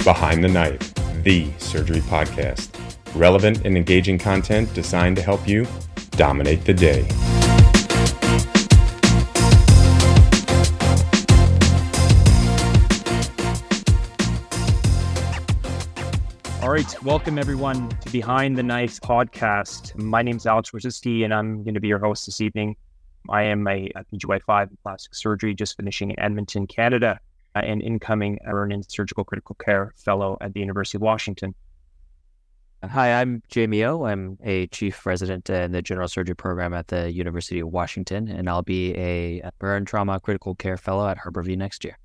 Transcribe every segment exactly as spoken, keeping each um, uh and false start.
Behind the Knife, the surgery podcast. Relevant and engaging content designed to help you dominate the day. All right, welcome everyone to Behind the Knife podcast. My name is Alex Rosisti, and I'm going to be your host this evening. I am a, a P G Y five in plastic surgery, just finishing in Edmonton, Canada, uh, and incoming Vernon Surgical Critical Care Fellow at the University of Washington. Hi, I'm Jamie O. I'm a chief resident in the general surgery program at the University of Washington, and I'll be a burn trauma critical care fellow at Harborview next year.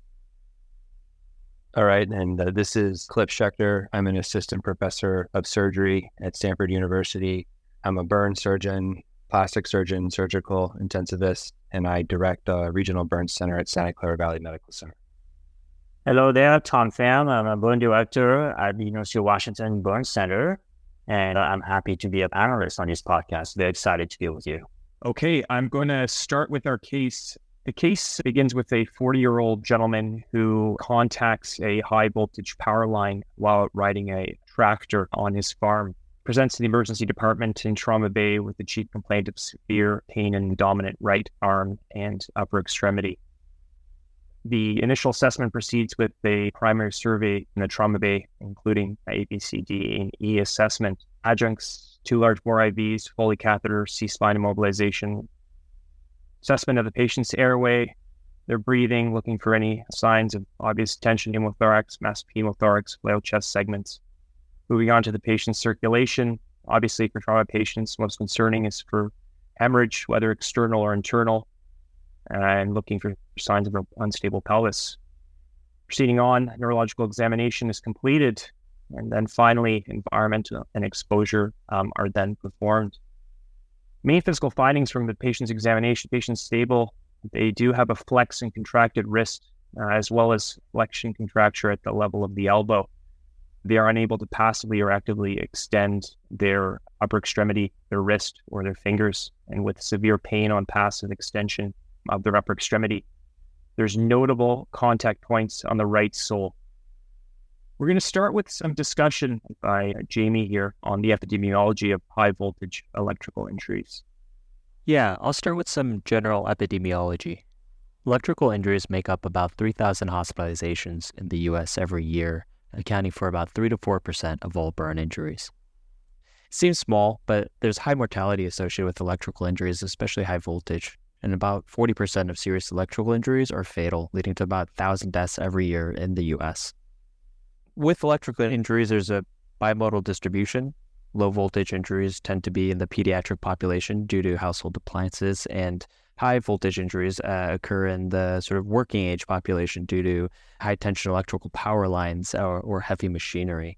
All right, and uh, this is Cliff Schechter. I'm an assistant professor of surgery at Stanford University. I'm a burn surgeon, plastic surgeon, surgical intensivist, and I direct a regional burn center at Santa Clara Valley Medical Center. Hello there, Tom Pham. I'm a burn director at the University of Washington Burn Center, and I'm happy to be a panelist on this podcast. Very excited to be with you. Okay, I'm going to start with our case. The case begins with a forty-year-old gentleman who contacts a high-voltage power line while riding a tractor on his farm. Presents to the emergency department in Trauma Bay with the chief complaint of severe pain in the dominant right arm and upper extremity. The initial assessment proceeds with a primary survey in the Trauma Bay, including A, B, C, D, and E assessment, adjuncts, two large bore I Vs, Foley catheter, C-spine immobilization, assessment of the patient's airway, their breathing, looking for any signs of obvious tension, pneumothorax, massive hemothorax, flail chest segments. Moving on to the patient's circulation, obviously for trauma patients, most concerning is for hemorrhage, whether external or internal, and looking for signs of an unstable pelvis. Proceeding on, neurological examination is completed, and then finally, environmental and exposure um, are then performed. Main physical findings from the patient's examination: patient's stable. They do have a flex and contracted wrist, uh, as well as flexion contracture at the level of the elbow. They are unable to passively or actively extend their upper extremity, their wrist, or their fingers, and with severe pain on passive extension of their upper extremity. There's notable contact points on the right sole. We're going to start with some discussion by Jamie here on the epidemiology of high voltage electrical injuries. Yeah, I'll start with some general epidemiology. Electrical injuries make up about three thousand hospitalizations in the U S every year, accounting for about three to four percent of all burn injuries. It seems small, but there's high mortality associated with electrical injuries, especially high voltage, and about forty percent of serious electrical injuries are fatal, leading to about one thousand deaths every year in the U S. With electrical injuries, there's a bimodal distribution. Low voltage injuries tend to be in the pediatric population due to household appliances, and high voltage injuries uh, occur in the sort of working age population due to high tension electrical power lines or, or heavy machinery.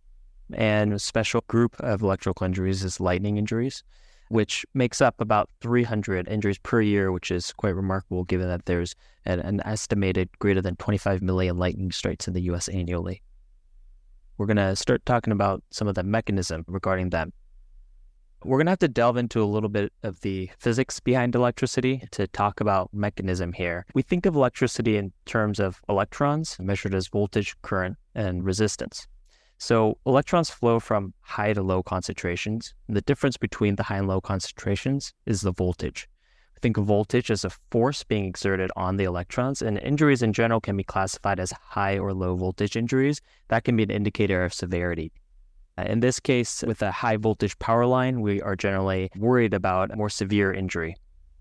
And a special group of electrical injuries is lightning injuries, which makes up about three hundred injuries per year, which is quite remarkable given that there's an, an estimated greater than twenty-five million lightning strikes in the U S annually. We're going to start talking about some of the mechanism regarding them. We're going to have to delve into a little bit of the physics behind electricity to talk about mechanism here. We think of electricity in terms of electrons measured as voltage, current, and resistance. So electrons flow from high to low concentrations. And the difference between the high and low concentrations is the voltage. Think of voltage as a force being exerted on the electrons, and injuries in general can be classified as high or low voltage injuries. That can be an indicator of severity. Uh, in this case, with a high voltage power line, we are generally worried about a more severe injury.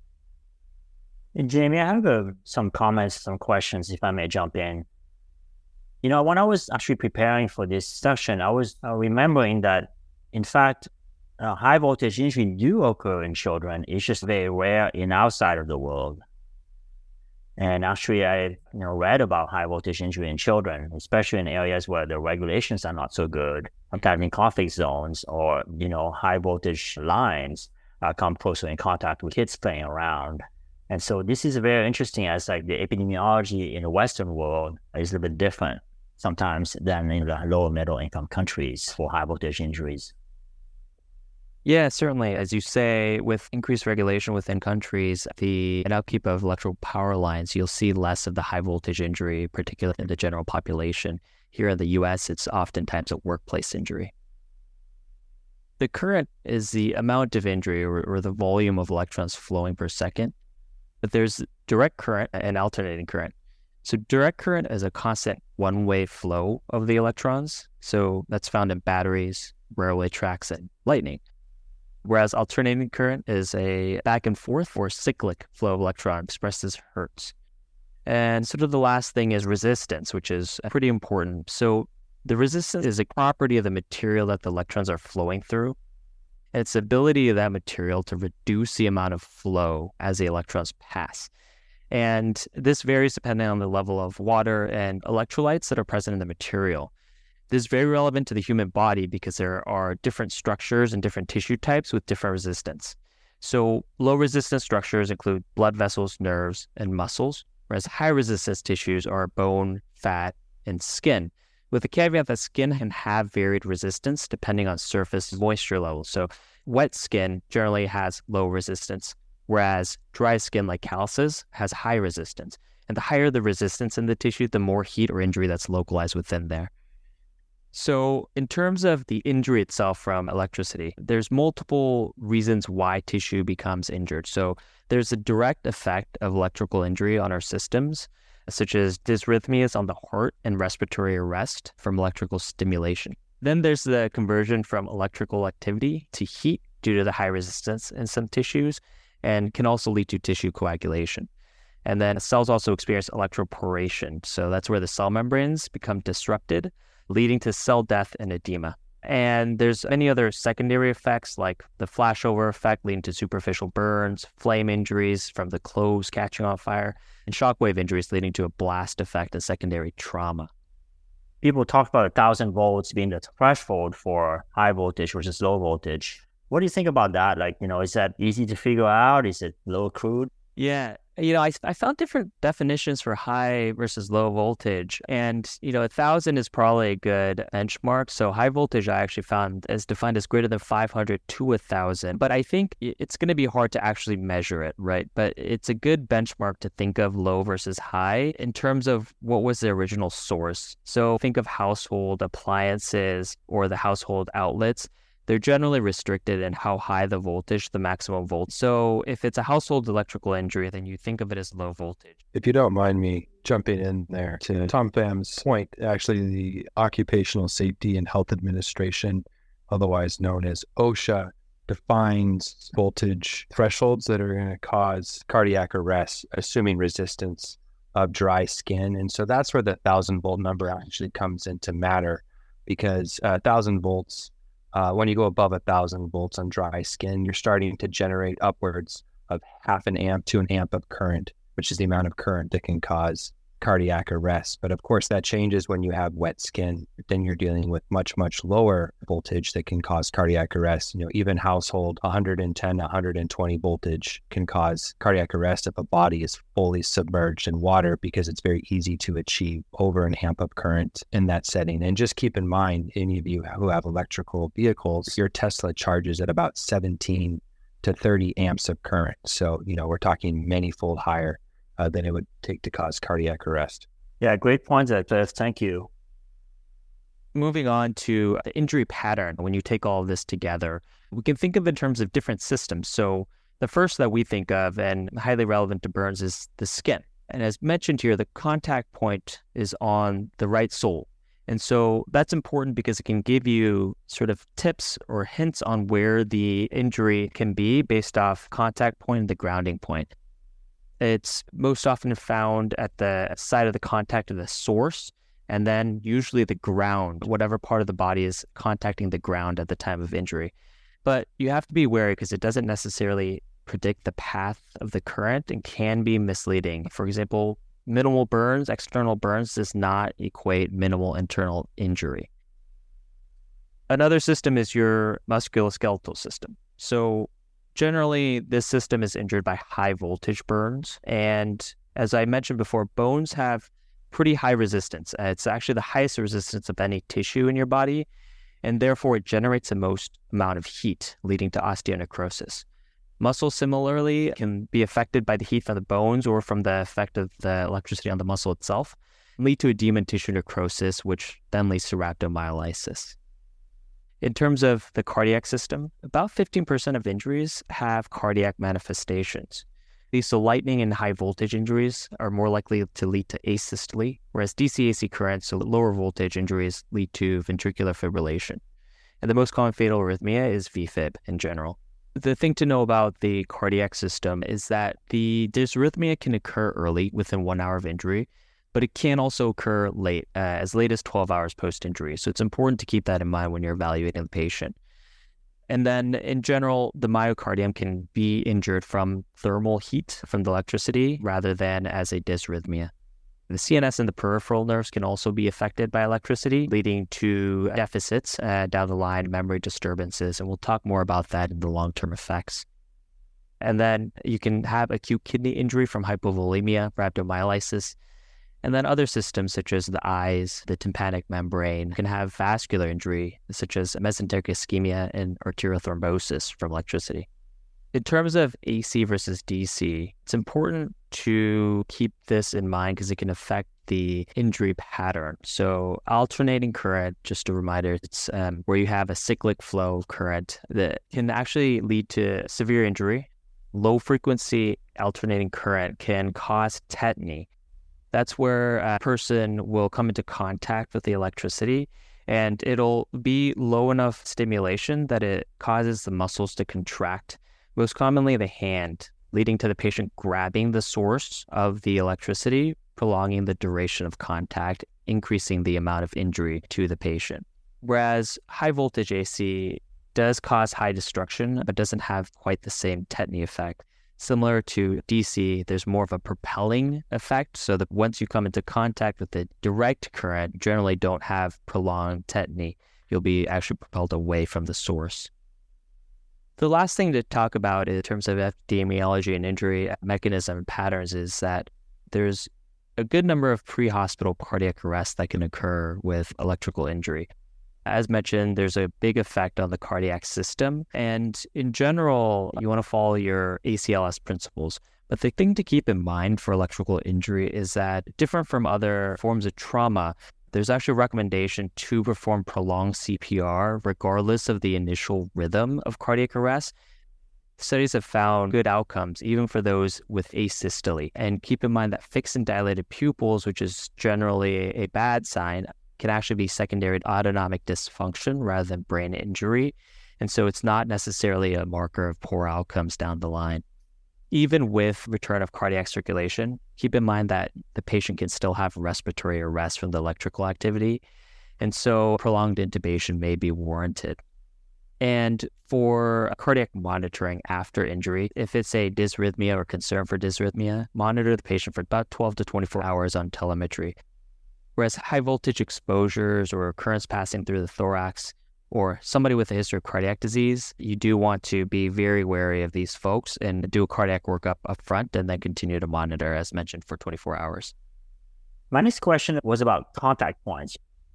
And Jamie, I have uh, some comments, some questions, if I may jump in. You know, when I was actually preparing for this session, I was uh, remembering that, in fact, Uh, high voltage injuries do occur in children. It's just very rare in our side of the world. And actually, I you know read about high voltage injury in children, especially in areas where the regulations are not so good, sometimes in conflict zones, or you know high voltage lines uh, come closer in contact with kids playing around. And so this is very interesting, as like the epidemiology in the Western world is a little bit different sometimes than in the lower middle income countries for high voltage injuries. Yeah, certainly. As you say, with increased regulation within countries, the upkeep of electrical power lines, you'll see less of the high voltage injury, particularly in the general population. Here in the U S, it's oftentimes a workplace injury. The current is the amount of injury or, or the volume of electrons flowing per second. But there's direct current and alternating current. So direct current is a constant one-way flow of the electrons. So that's found in batteries, railway tracks, and lightning. Whereas alternating current is a back and forth or cyclic flow of electrons expressed as hertz. And sort of the last thing is resistance, which is pretty important. So the resistance is a property of the material that the electrons are flowing through. It's the ability of that material to reduce the amount of flow as the electrons pass. And this varies depending on the level of water and electrolytes that are present in the material. This is very relevant to the human body because there are different structures and different tissue types with different resistance. So low resistance structures include blood vessels, nerves, and muscles, whereas high resistance tissues are bone, fat, and skin, with the caveat that skin can have varied resistance depending on surface moisture levels. So wet skin generally has low resistance, whereas dry skin like calluses has high resistance. And the higher the resistance in the tissue, the more heat or injury that's localized within there. So in terms of the injury itself from electricity, there's multiple reasons why tissue becomes injured. So there's a direct effect of electrical injury on our systems, such as dysrhythmias on the heart and respiratory arrest from electrical stimulation. Then there's the conversion from electrical activity to heat due to the high resistance in some tissues, and can also lead to tissue coagulation. And then cells also experience electroporation. So that's where the cell membranes become disrupted, leading to cell death and edema. And there's many other secondary effects like the flashover effect leading to superficial burns, flame injuries from the clothes catching on fire, and shockwave injuries leading to a blast effect and secondary trauma. People talk about one thousand volts being the threshold for high voltage versus low voltage. What do you think about that? Like, you know, is that easy to figure out? Is it a little crude? Yeah, you know, I, I found different definitions for high versus low voltage. And, you know, one thousand is probably a good benchmark. So high voltage I actually found is defined as greater than five hundred to one thousand. But I think it's going to be hard to actually measure it, right? But it's a good benchmark to think of low versus high in terms of what was the original source. So think of household appliances or the household outlets. They're generally restricted in how high the voltage, the maximum volt. So if it's a household electrical injury, then you think of it as low voltage. If you don't mind me jumping in there to Tom Pham's point, actually the Occupational Safety and Health Administration, otherwise known as OSHA, defines voltage thresholds that are going to cause cardiac arrest, assuming resistance of dry skin. And so that's where the thousand volt number actually comes into matter, because a uh, thousand volts Uh, when you go above a thousand volts on dry skin, you're starting to generate upwards of half an amp to an amp of current, which is the amount of current that can cause cardiac arrest. But of course, that changes when you have wet skin. Then you're dealing with much, much lower voltage that can cause cardiac arrest. You know, even household one hundred ten, one hundred twenty voltage can cause cardiac arrest if a body is fully submerged in water, because it's very easy to achieve over an amp of current in that setting. And just keep in mind, any of you who have electrical vehicles, your Tesla charges at about seventeen to thirty amps of current. So, you know, we're talking many-fold higher Uh, than it would take to cause cardiac arrest. Yeah, great points there, Cliff. Thank you. Moving on to the injury pattern, when you take all of this together, we can think of in terms of different systems. So the first that we think of, and highly relevant to burns, is the skin. And as mentioned here, the contact point is on the right sole. And so that's important because it can give you sort of tips or hints on where the injury can be based off contact point and the grounding point. It's most often found at the side of the contact of the source, and then usually the ground, whatever part of the body is contacting the ground at the time of injury. But you have to be wary because it doesn't necessarily predict the path of the current and can be misleading. For example, minimal burns, external burns does not equate minimal internal injury. Another system is your musculoskeletal system. So generally, this system is injured by high voltage burns. And as I mentioned before, bones have pretty high resistance. Uh, it's actually the highest resistance of any tissue in your body. And therefore, it generates the most amount of heat, leading to osteonecrosis. Muscle, similarly, can be affected by the heat from the bones or from the effect of the electricity on the muscle itself. lead to edema and tissue necrosis, which then leads to rhabdomyolysis. In terms of the cardiac system, about fifteen percent of injuries have cardiac manifestations. These so lightning and high voltage injuries are more likely to lead to asystole, whereas D C A C currents, so lower voltage injuries, lead to ventricular fibrillation. And the most common fatal arrhythmia is V Fib in general. The thing to know about the cardiac system is that the dysrhythmia can occur early, within one hour of injury, but it can also occur late, uh, as late as twelve hours post-injury. So it's important to keep that in mind when you're evaluating the patient. And then in general, the myocardium can be injured from thermal heat, from the electricity, rather than as a dysrhythmia. The C N S and the peripheral nerves can also be affected by electricity, leading to deficits uh, down the line, memory disturbances, and we'll talk more about that in the long-term effects. And then you can have acute kidney injury from hypovolemia, rhabdomyolysis, and then other systems such as the eyes, the tympanic membrane can have vascular injury such as mesenteric ischemia and arterial thrombosis from electricity. In terms of A C versus D C, it's important to keep this in mind because it can affect the injury pattern. So alternating current, just a reminder, it's um, where you have a cyclic flow of current that can actually lead to severe injury. Low frequency alternating current can cause tetany. That's where a person will come into contact with the electricity and it'll be low enough stimulation that it causes the muscles to contract, most commonly the hand, leading to the patient grabbing the source of the electricity, prolonging the duration of contact, increasing the amount of injury to the patient. Whereas high voltage A C does cause high destruction, but doesn't have quite the same tetany effect. Similar to D C, there's more of a propelling effect, so that once you come into contact with the direct current, you generally don't have prolonged tetany. You'll be actually propelled away from the source. The last thing to talk about in terms of epidemiology and injury mechanism and patterns is that there's a good number of pre-hospital cardiac arrests that can occur with electrical injury. As mentioned, there's a big effect on the cardiac system. And in general, you want to follow your A C L S principles. But the thing to keep in mind for electrical injury is that different from other forms of trauma, there's actually a recommendation to perform prolonged C P R regardless of the initial rhythm of cardiac arrest. Studies have found good outcomes, even for those with asystole. And keep in mind that fixed and dilated pupils, which is generally a bad sign, can actually be secondary to autonomic dysfunction rather than brain injury. And so it's not necessarily a marker of poor outcomes down the line. Even with return of cardiac circulation, keep in mind that the patient can still have respiratory arrest from the electrical activity. And so prolonged intubation may be warranted. And for cardiac monitoring after injury, if it's a dysrhythmia or concern for dysrhythmia, monitor the patient for about twelve to twenty-four hours on telemetry. Whereas high voltage exposures or currents passing through the thorax or somebody with a history of cardiac disease, you do want to be very wary of these folks and do a cardiac workup up front and then continue to monitor, as mentioned, for twenty-four hours. My next question was about contact points.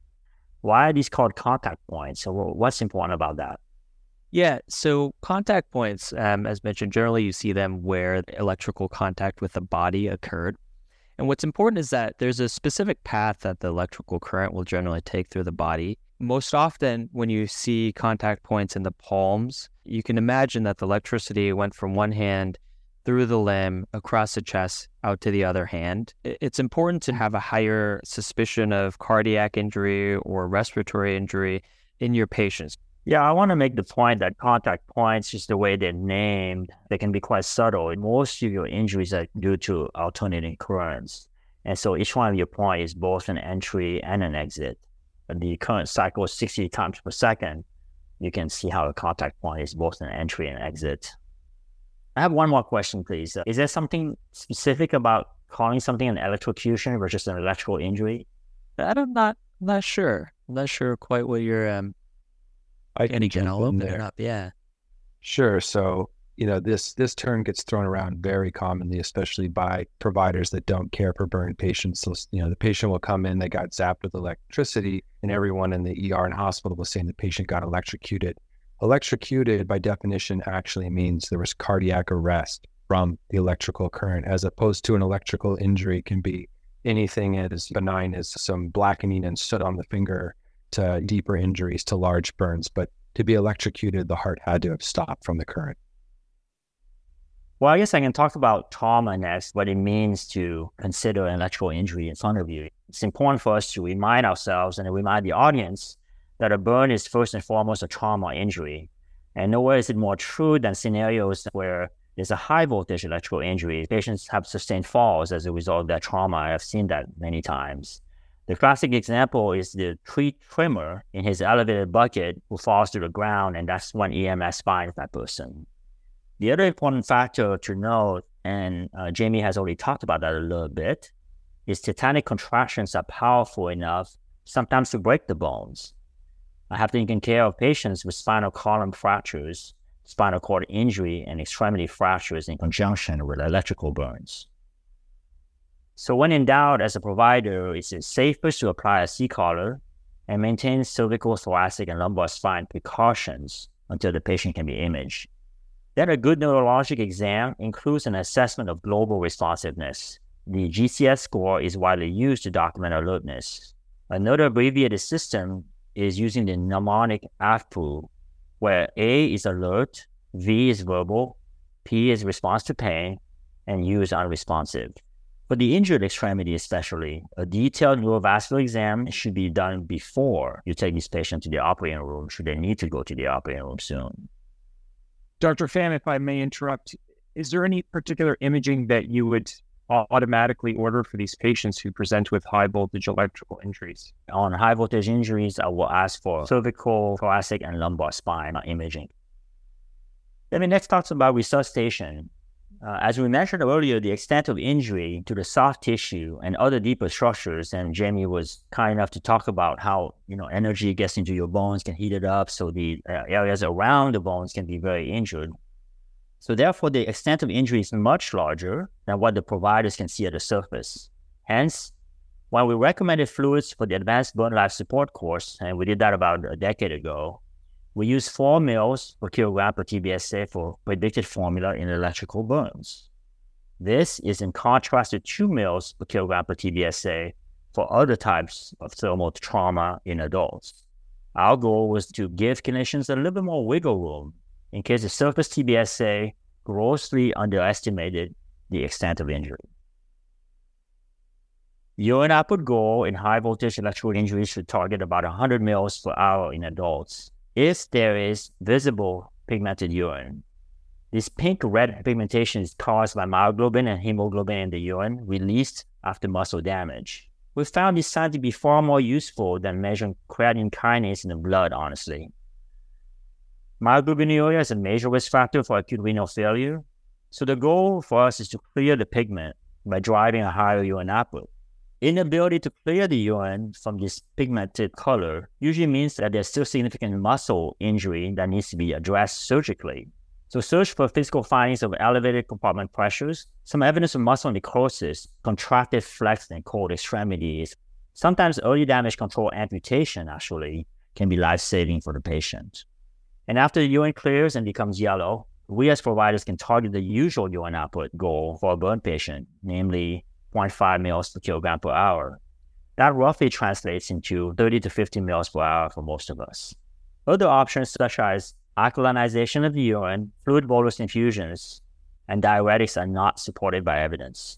Why are these called contact points? So what's important about that? Yeah, so contact points, um, as mentioned, generally you see them where electrical contact with the body occurred. And what's important is that there's a specific path that the electrical current will generally take through the body. Most often, when you see contact points in the palms, you can imagine that the electricity went from one hand through the limb, across the chest, out to the other hand. It's important to have a higher suspicion of cardiac injury or respiratory injury in your patients. Yeah, I want to make the point that contact points, just the way they're named, they can be quite subtle. Most of your injuries are due to alternating currents. And so each one of your points is both an entry and an exit. The current cycles sixty times per second. You can see how a contact point is both an entry and exit. I have one more question, please. Is there something specific about calling something an electrocution versus an electrical injury? I'm not, not sure. I'm not sure quite what you're... Um... I can again, I'll open there. it up. Yeah. Sure. So, you know, this this term gets thrown around very commonly, especially by providers that don't care for burn patients. So, you know, the patient will come in, they got zapped with electricity, and everyone in the E R and hospital was saying the patient got electrocuted. Electrocuted, by definition, actually means there was cardiac arrest from the electrical current, as opposed to an electrical injury can be anything as benign as some blackening and soot on the finger to deeper injuries to large burns. But to be electrocuted, the heart had to have stopped from the current. Well, I guess I can talk about trauma next, what it means to consider an electrical injury in front of you. It's important for us to remind ourselves and remind the audience that a burn is first and foremost a trauma injury. And nowhere is it more true than scenarios where there's a high voltage electrical injury. Patients have sustained falls as a result of that trauma. I've seen that many times. The classic example is the tree trimmer in his elevated bucket who falls to the ground, and that's when E M S finds that person. The other important factor to note, and uh, Jamie has already talked about that a little bit, is tetanic contractions are powerful enough sometimes to break the bones. I have taken care of patients with spinal column fractures, spinal cord injury, and extremity fractures in conjunction with electrical burns. So when in doubt, as a provider, it's safest to apply a C-collar and maintain cervical, thoracic, and lumbar spine precautions until the patient can be imaged. Then a good neurologic exam includes an assessment of global responsiveness. The G C S score is widely used to document alertness. Another abbreviated system is using the mnemonic A F P U, where A is alert, V is verbal, P is response to pain, and U is unresponsive. For the injured extremity especially, a detailed neurovascular exam should be done before you take this patient to the operating room, should they need to go to the operating room soon. Doctor Pham, if I may interrupt, is there any particular imaging that you would automatically order for these patients who present with high voltage electrical injuries? On high voltage injuries, I will ask for cervical, thoracic, and lumbar spine imaging. Let me next talk about resuscitation. Uh, as we mentioned earlier, the extent of injury to the soft tissue and other deeper structures, and Jamie was kind enough to talk about how, you know, energy gets into your bones, can heat it up, so the uh, areas around the bones can be very injured. So therefore, the extent of injury is much larger than what the providers can see at the surface. Hence, when we recommended fluids for the Advanced Burn Life Support course, and we did that about a decade ago, we used four mils per kilogram per T B S A for predicted formula in electrical burns. This is in contrast to two mils per kilogram per T B S A for other types of thermal trauma in adults. Our goal was to give clinicians a little bit more wiggle room in case the surface T B S A grossly underestimated the extent of injury. Urine output goal in high voltage electrical injuries should target about one hundred mils per hour in adults if there is visible pigmented urine. This pink-red pigmentation is caused by myoglobin and hemoglobin in the urine released after muscle damage. We found this sign to be far more useful than measuring creatine kinase in the blood, honestly. Myoglobinuria is a major risk factor for acute renal failure, so the goal for us is to clear the pigment by driving a higher urine output. Inability to clear the urine from this pigmented color usually means that there's still significant muscle injury that needs to be addressed surgically. So search for physical findings of elevated compartment pressures, some evidence of muscle necrosis, contracted, flexed, and cold extremities. Sometimes early damage control amputation actually can be life-saving for the patient. And after the urine clears and becomes yellow, we as providers can target the usual urine output goal for a burn patient, namely zero point five mils per kilogram per hour. That roughly translates into thirty to fifty mils per hour for most of us. Other options such as alkalinization of the urine, fluid bolus infusions, and diuretics are not supported by evidence.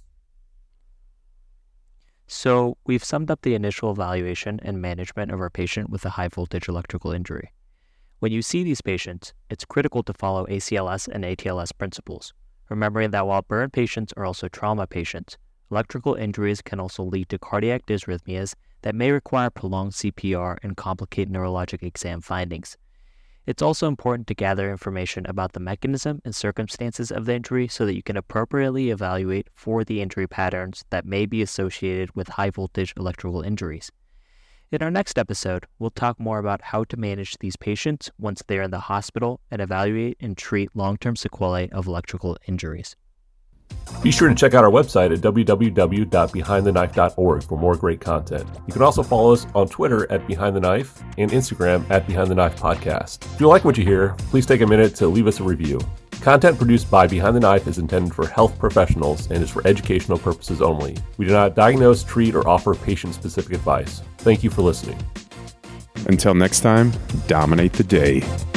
So we've summed up the initial evaluation and management of our patient with a high voltage electrical injury. When you see these patients, it's critical to follow A C L S and A T L S principles, remembering that while burn patients are also trauma patients, electrical injuries can also lead to cardiac dysrhythmias that may require prolonged C P R and complicate neurologic exam findings. It's also important to gather information about the mechanism and circumstances of the injury so that you can appropriately evaluate for the injury patterns that may be associated with high voltage electrical injuries. In our next episode, we'll talk more about how to manage these patients once they're in the hospital and evaluate and treat long-term sequelae of electrical injuries. Be sure to check out our website at w w w dot behind the knife dot org for more great content. You can also follow us on Twitter at Behind the Knife and Instagram at Behind the Knife Podcast. If you like what you hear, please take a minute to leave us a review. Content produced by Behind the Knife is intended for health professionals and is for educational purposes only. We do not diagnose, treat, or offer patient-specific advice. Thank you for listening. Until next time, dominate the day.